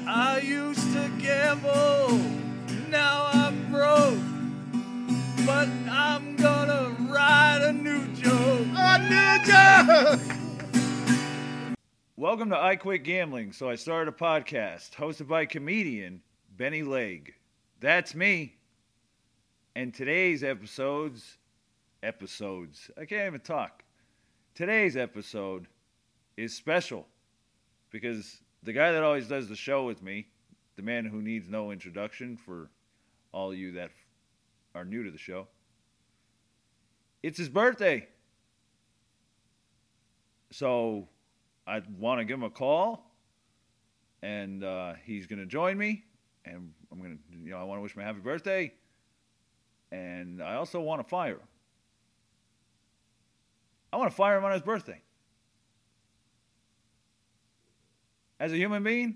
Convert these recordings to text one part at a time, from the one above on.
I used to gamble, now I'm broke, but I'm gonna write a new joke. A new joke! Welcome to I Quit Gambling, So I Started a Podcast, hosted by comedian Benny Legg. That's me. And today's episodes, I can't even talk. Today's episode is special because the guy that always does the show with me, the man who needs no introduction for all of you that are new to the show, it's his birthday. So I want to give him a call, and he's going to join me, and I want to wish him a happy birthday, and I also want to fire him. I want to fire him on his birthday. As a human being,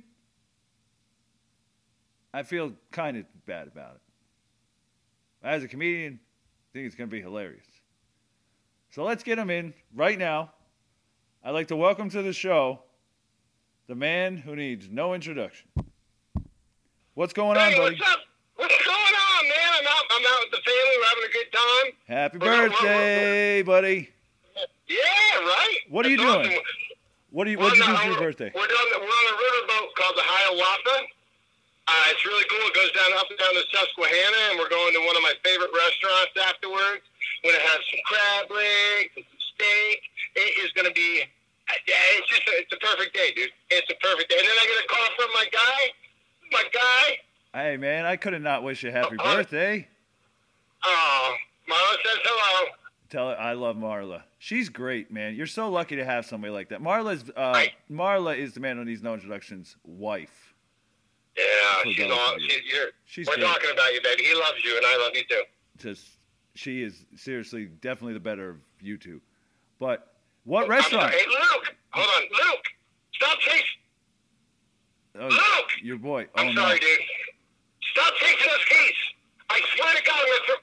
I feel kind of bad about it. As a comedian, I think it's going to be hilarious. So let's get him in right now. I'd like to welcome to the show the man who needs no introduction. What's going on, buddy? What's up? What's going on, man? I'm out with the family. We're having a good time. Happy birthday, buddy. Yeah, right? What are you doing? Awesome. What'd you do for your birthday? We're on a riverboat called the Hiawatha. It's really cool. It goes up and down the Susquehanna, and we're going to one of my favorite restaurants afterwards. We're going to have some crab legs and some steak. It is going to be, it's a perfect day, dude. It's a perfect day. And then I get a call from my guy. Hey, man, I couldn't not wish you a happy birthday. Oh, Marla says hello. Tell her I love Marla. She's great, man. You're so lucky to have somebody like that. Marla is the man who needs no introduction's wife. Yeah, she's awesome. We're great. talking about you, baby. He loves you, and I love you too. She is seriously definitely the better of you two. But what restaurant? Hey, Luke! Hold on. Luke! Stop chasing! Luke! Your boy. I'm sorry, dude. Stop chasing those geese! I swear to God, I'm going to...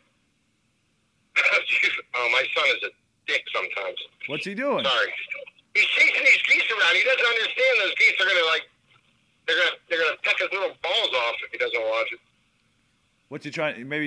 Oh, my son is a dick sometimes. What's he doing? Sorry. He's chasing these geese around. He doesn't understand those geese are going to, they're gonna peck his little balls off if he doesn't watch it. What's he trying? Maybe.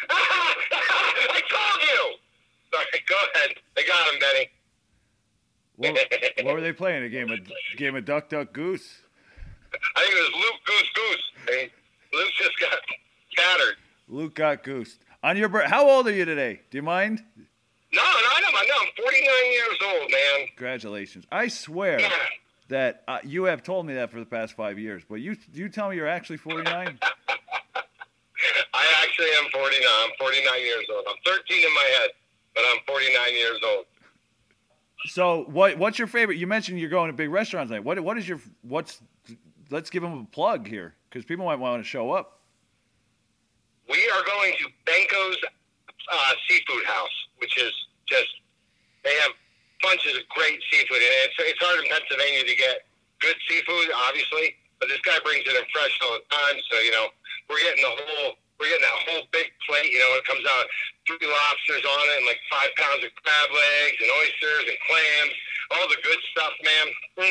I told you. Sorry. Go ahead. They got him, Benny. What were they playing? A game of Duck Duck Goose? I think it was Luke Goose Goose. Hey, Luke just got scattered. Luke got goosed. On your birthday. How old are you today? Do you mind? No. I'm 49 years old, man. Congratulations. I swear that you have told me that for the past 5 years, but you tell me you're actually 49? I actually am 49. I'm 49 years old. I'm 13 in my head, but I'm 49 years old. So what's your favorite? You mentioned you're going to big restaurants tonight. Let's give them a plug here because people might want to show up. We are going to Benko's Seafood House, which is they have bunches of great seafood, and it's hard in Pennsylvania to get good seafood, obviously, but this guy brings it in fresh all the time, so, we're getting that whole big plate, it comes out 3 lobsters on it and 5 pounds of crab legs and oysters and clams, all the good stuff, man.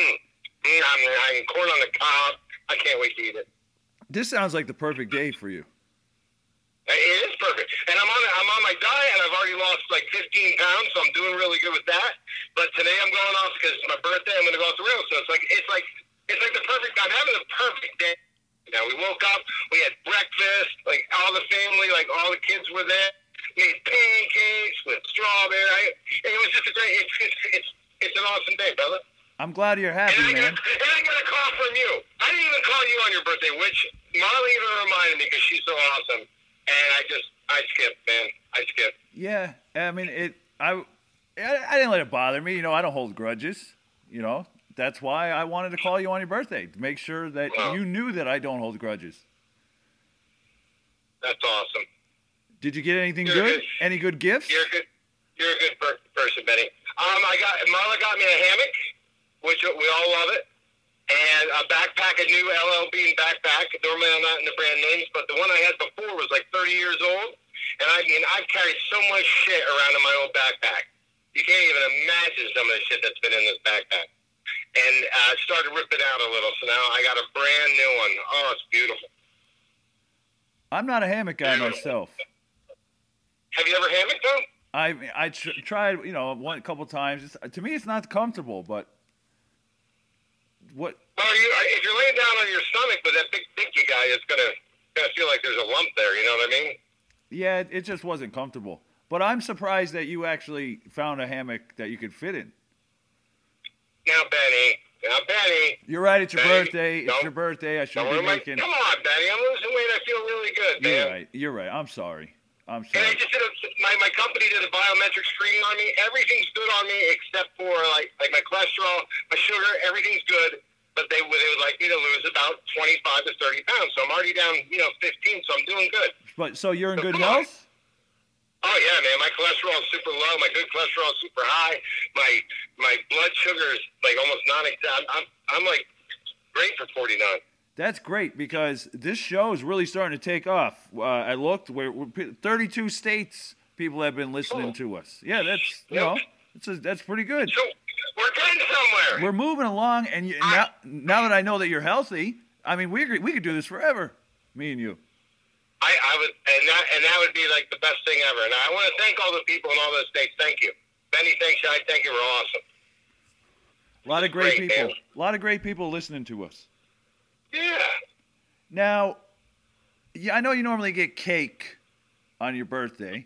I corn on the cob. I can't wait to eat it. This sounds like the perfect day for you. It is perfect, and I'm on my diet, and I've already lost 15 pounds, so I'm doing really good with that. But today I'm going off because it's my birthday. I'm going to go off the rails, so it's like the perfect. I'm having the perfect day. Now we woke up, we had breakfast, all the family, all the kids were there. Made pancakes with strawberry. It was just a great. It's an awesome day, brother. I'm glad you're happy, man. And I got a call from you. I didn't even call you on your birthday, which Marley even reminded me because she's so awesome. And I skipped, man. I skipped. Yeah, I mean, I didn't let it bother me. I don't hold grudges. That's why I wanted to call you on your birthday, to make sure that you knew that I don't hold grudges. That's awesome. Did you get anything good? Any good gifts? You're a good person, Benny. Marla got me a hammock, which we all love it. And a backpack, a new LL Bean backpack. Normally I'm not into brand names, but the one I had before was 30 years old. And I've carried so much shit around in my old backpack. You can't even imagine some of the shit that's been in this backpack. And I started ripping out a little, so now I got a brand new one. sun. Oh, it's beautiful. I'm not a hammock guy myself. Have you ever hammocked though? I tried, a couple times. To me, it's not comfortable, but what? Well, if you're laying down on your stomach with that big dinky guy, it's gonna feel like there's a lump there. You know what I mean? Yeah, it just wasn't comfortable. But I'm surprised that you actually found a hammock that you could fit in. Now, Benny. You're right. It's your Benny, birthday. It's your birthday. I should be making. Come on, Benny. I'm losing weight. I feel really good, man. You're right. I'm sorry. And I just did my company did a biometric screening on me. Everything's good on me except for like my cholesterol, my sugar. Everything's good. But they would like me to lose about 25 to 30 pounds. So I'm already down, 15. So I'm doing good. But so you're in good health? Oh yeah, man. My cholesterol is super low. My good cholesterol is super high. My blood sugar is like almost non-exact. I'm like great for 49. That's great because this show is really starting to take off. I looked, we're 32 states people have been listening to us. Yeah, that's pretty good. So we're getting somewhere. We're moving along, and now that I know that you're healthy, I mean, we could do this forever, me and you. I would, and that would be like the best thing ever. And I want to thank all the people in all those states. Thank you, Benny. Thanks, Shai. Thank you. We're awesome. A lot of great people. Man. A lot of great people listening to us. Yeah. Now, I know you normally get cake on your birthday.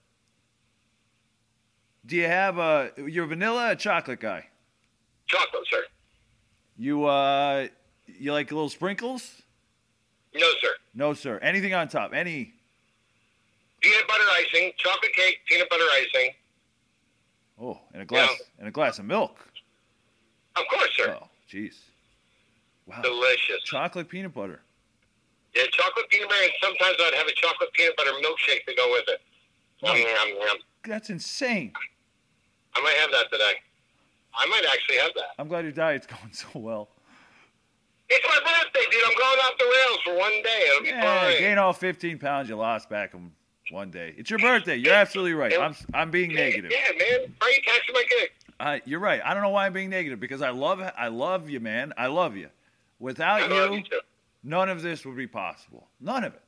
Do you have you're vanilla or a chocolate guy? Chocolate, sir. You like little sprinkles? No, sir. No, sir. Anything on top? Any? Peanut butter icing, chocolate cake, peanut butter icing. Oh, and a glass of milk. Of course, sir. Oh, jeez. Wow. Delicious. Chocolate peanut butter. Yeah, chocolate peanut butter, and sometimes I'd have a chocolate peanut butter milkshake to go with it. Oh, that's insane. I might have that today. I might actually have that. I'm glad your diet's going so well. It's my birthday, dude. I'm going off the rails for one day. It'll be fine. Gain all 15 pounds you lost back in one day. It's your birthday. You're absolutely right. I'm being negative. Yeah, man. Why are you taxing my kid? You're right. I don't know why I'm being negative because I love you, man. I love you. Without you, none of this would be possible. None of it.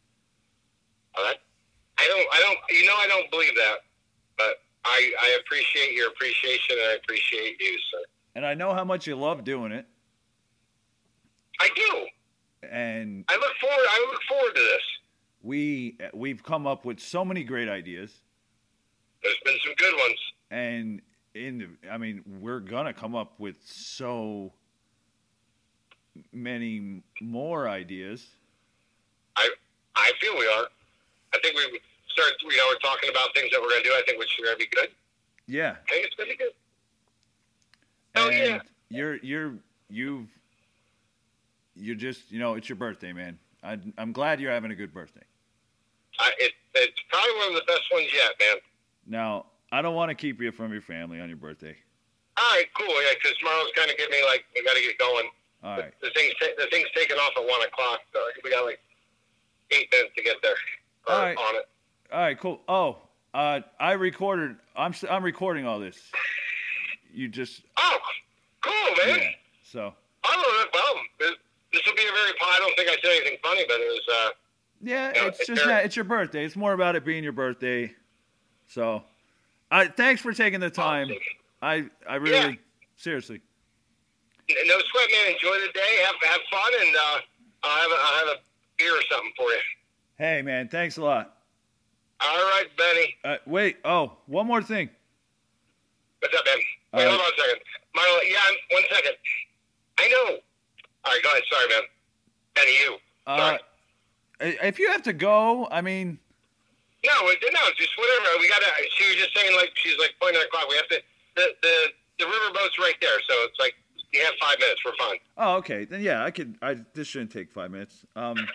I don't believe that, but I appreciate your appreciation and I appreciate you, sir. And I know how much you love doing it. I do. And I look forward to this. We've come up with so many great ideas. There's been some good ones. And we're gonna come up with so many more ideas. I feel we are. I think we start. We're talking about things that we're gonna do. I think which are gonna be good. Yeah. I think it's gonna be good. And yeah. You're just, it's your birthday, man. I'm glad you're having a good birthday. It's probably one of the best ones yet, man. Now, I don't want to keep you from your family on your birthday. All right, cool. Yeah, because tomorrow's kind of getting me like, we got to get going. All right. The thing's taking off at 1 o'clock, so we got like 8 minutes to get there. All right. On it. All right, cool. Oh, I'm recording all this. You just. Oh, cool, man. Yeah. So. Oh, well, this will be a very. I don't think I said anything funny, but it was. Yeah, it's your birthday. It's more about it being your birthday. So, thanks for taking the time. I really, seriously. No sweat, man. Enjoy the day. Have fun, and I'll have a beer or something for you. Hey, man. Thanks a lot. All right, Benny. Wait. Oh, one more thing. What's up, Ben? Wait, hold on a second. Marlo, 1 second. I know. All right, go ahead. Sorry, man. Benny, you. Sorry. If you have to go, I mean. No, just whatever. We gotta. She was just saying, like, she's like pointing at the clock. We have to. The riverboat's right there, so it's like you have 5 minutes. We're fine. Oh, okay. Then yeah, this shouldn't take 5 minutes.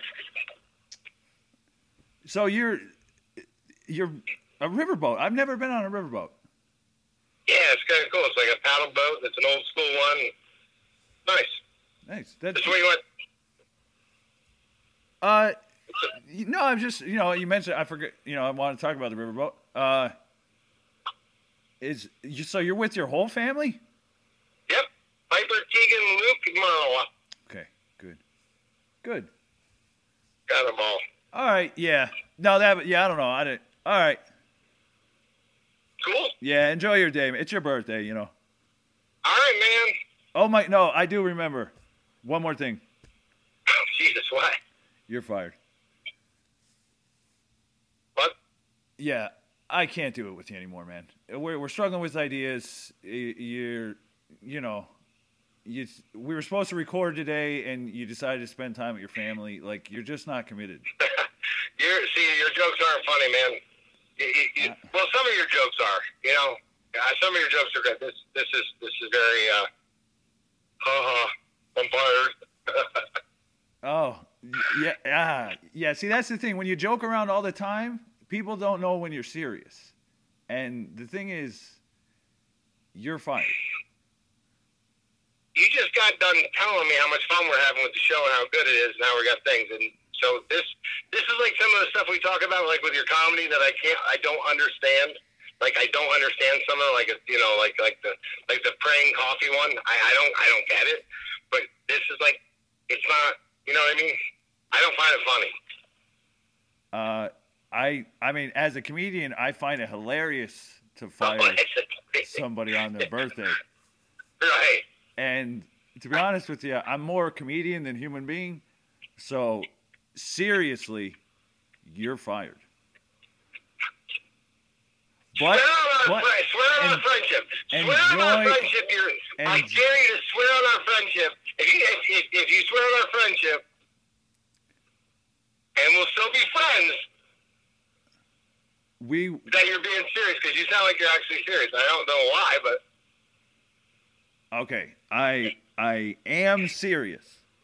So you're a riverboat. I've never been on a riverboat. Yeah, it's kind of cool. It's like a paddle boat. It's an old school one. Nice. That's what you want. No, I'm just, you mentioned, I forget, I want to talk about the riverboat. So you're with your whole family? Yep. Piper, Keegan, Luke, and Marla. Okay, good. Good. Got them all. All right. Yeah. No, I don't know. I didn't. All right. Cool. Yeah. Enjoy your day. It's your birthday, you know. All right, man. Oh, no, I do remember. One more thing. Oh, Jesus, what? You're fired. What? Yeah. I can't do it with you anymore, man. We're struggling with ideas. We were supposed to record today, and you decided to spend time with your family. Like, you're just not committed. Your jokes aren't funny, man. Well, some of your jokes are. You know, some of your jokes are good. This is very. I'm fired. Oh, yeah. Yeah. See, that's the thing. When you joke around all the time, people don't know when you're serious. And the thing is, you're fired. You just got done telling me how much fun we're having with the show and how good it is, and how we got things. And so this is like some of the stuff we talk about, like with your comedy, that I don't understand. Like, I don't understand some of it, like the praying coffee one. I don't get it. But this is like, it's not, you know what I mean? I don't find it funny. I mean, as a comedian, I find it hilarious to fire somebody on their birthday. Right. And to be honest with you, I'm more a comedian than human being. So, seriously, you're fired. Swear on our friendship. Swear on our friendship. I dare you to swear on our friendship. If you swear on our friendship, and we'll still be friends, that you're being serious, because you sound like you're actually serious. I don't know why, but okay, I am serious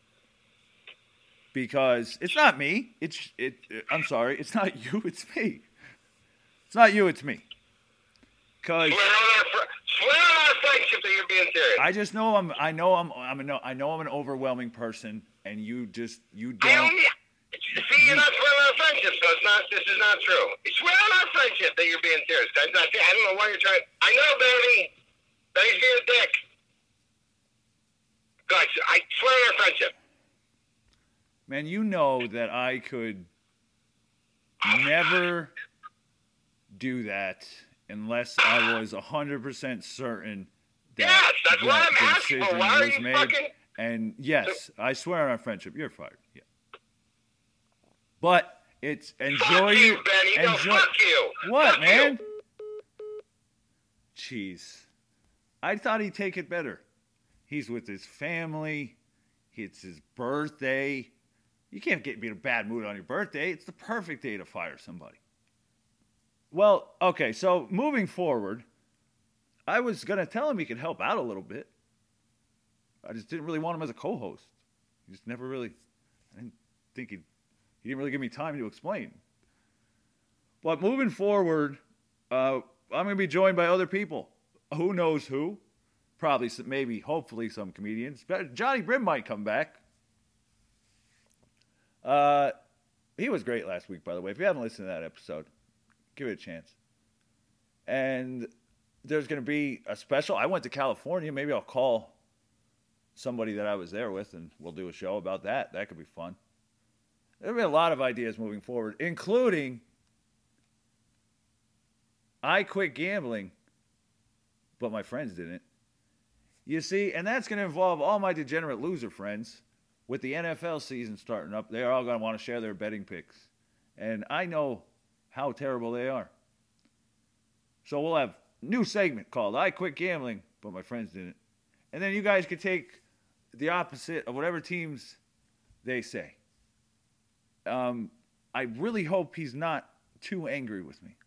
because it's not me. I'm sorry, it's not you. It's me. It's not you. It's me. Cause swear on our friendship that you're being serious. I just know I know I'm an overwhelming person, and you don't. See, you're not swearing on our friendship, so this is not true. Swear on our friendship that you're being serious. I don't know why you're trying. I know, Benny. Benny's being a dick. God, I swear on our friendship. Man, you know that I could never do that unless I was 100% certain that, that's what I'm asking for. Why are you made. Fucking... And yes, I swear on our friendship, you're fired. Yeah. But it's enjoy you, Benny. No, fuck you. What, fuck man? You. Jeez. I thought he'd take it better. He's with his family. It's his birthday. You can't get me in a bad mood on your birthday. It's the perfect day to fire somebody. Well, okay, so moving forward, I was going to tell him he could help out a little bit. I just didn't really want him as a co-host. He just never really, I didn't think he didn't really give me time to explain. But moving forward, I'm going to be joined by other people. Who knows who? Probably, maybe, hopefully some comedians. Johnny Brim might come back. He was great last week, by the way. If you haven't listened to that episode, give it a chance. And there's going to be a special. I went to California. Maybe I'll call somebody that I was there with, and we'll do a show about that. That could be fun. There'll be a lot of ideas moving forward, including I quit gambling, but my friends didn't. You see, and that's going to involve all my degenerate loser friends. With the NFL season starting up, they're all going to want to share their betting picks. And I know how terrible they are. So we'll have a new segment called I Quit Gambling, but my friends didn't. And then you guys could take the opposite of whatever teams they say. I really hope he's not too angry with me.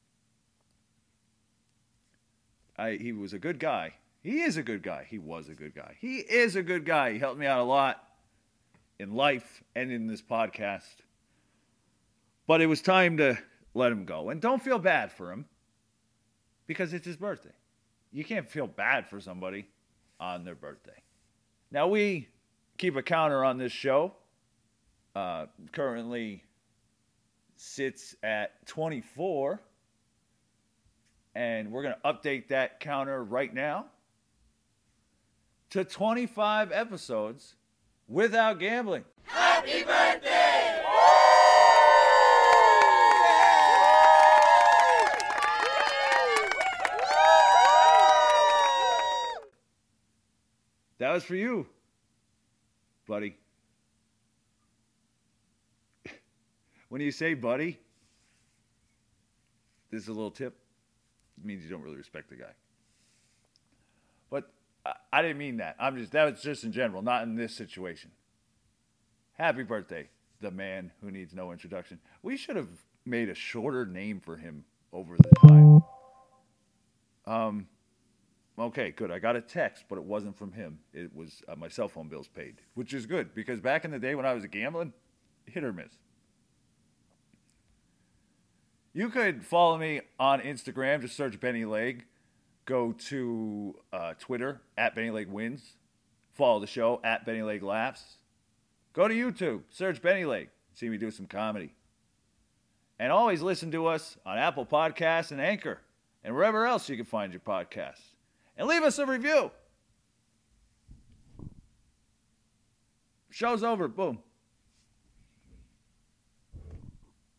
He was a good guy. He is a good guy. He was a good guy. He is a good guy. He helped me out a lot in life and in this podcast. But it was time to let him go. And don't feel bad for him because it's his birthday. You can't feel bad for somebody on their birthday. Now, we keep a counter on this show. Currently sits at 24. And we're going to update that counter right now to 25 episodes without gambling. Happy Happy birthday! That was for you, buddy. When you say buddy, this is a little tip. It means you don't really respect the guy. But I didn't mean that. That was just in general, not in this situation. Happy birthday, the man who needs no introduction. We should have made a shorter name for him over the time. Okay, good. I got a text, but it wasn't from him. It was my cell phone bills paid, which is good because back in the day when I was gambling, hit or miss. You could follow me on Instagram. Just search Benny Legg. Go to Twitter, @BennyLeggWins. Follow the show, @BennyLeggLaughs. Go to YouTube. Search Benny Legg. See me do some comedy. And always listen to us on Apple Podcasts and Anchor. And wherever else you can find your podcasts. And leave us a review. Show's over. Boom.